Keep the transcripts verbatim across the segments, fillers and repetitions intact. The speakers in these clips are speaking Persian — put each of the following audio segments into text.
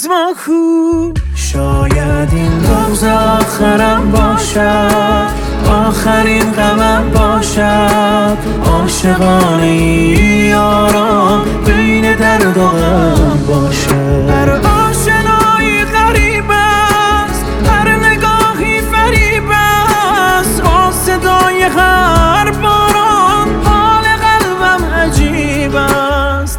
از ما کو. شاید این روز آخرم باشد، آخرین غمم باشد. عاشقانه یاران بین درد و غم باشد. هر آشنایی غریب است، هر نگاهی فریب است. با صدای هر باران حال قلبم عجیب است.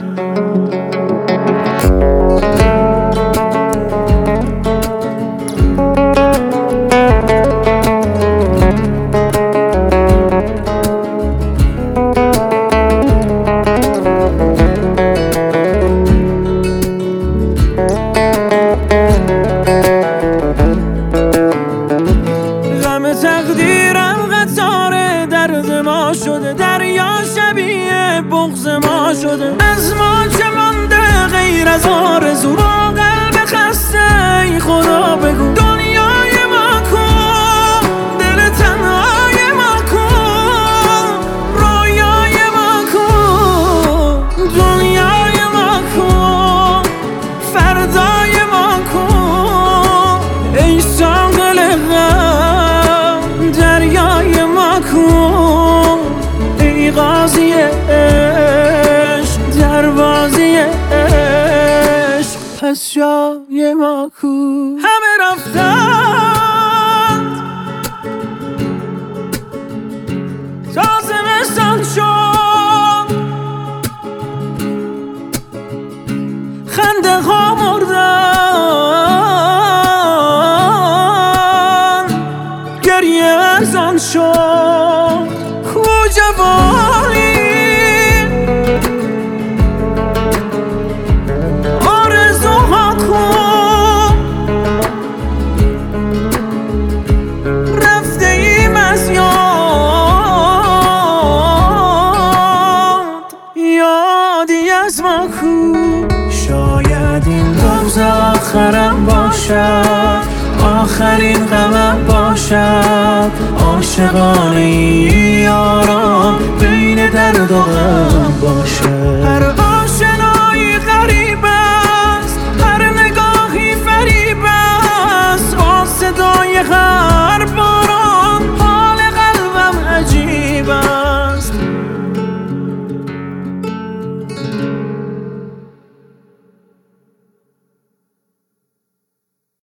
تقدیرم قطار درد ما شده، دریا شبیه بغض ما شده. از ما چه مانده غیر از آرزو؟ با قلب خسته ای خدا بگو دنیای ما کو، دل تنهای ما کو، رویای ما کو، دنیای ما کو، فردای ما کو. ای ساحل دریای ما کو، ای قاضی عشق دروازی عشق پس جای ما کو. همه رفتند تا زمستان شد، خنده ها مردن، گریه ارزان شد. کو جوانی آرزوها کو، رفته ایم از یاد، یادی از ما کو. شاید این روز آخرم باشد، آخرین غمم باشد. عاشقانه یاران بین درد و غم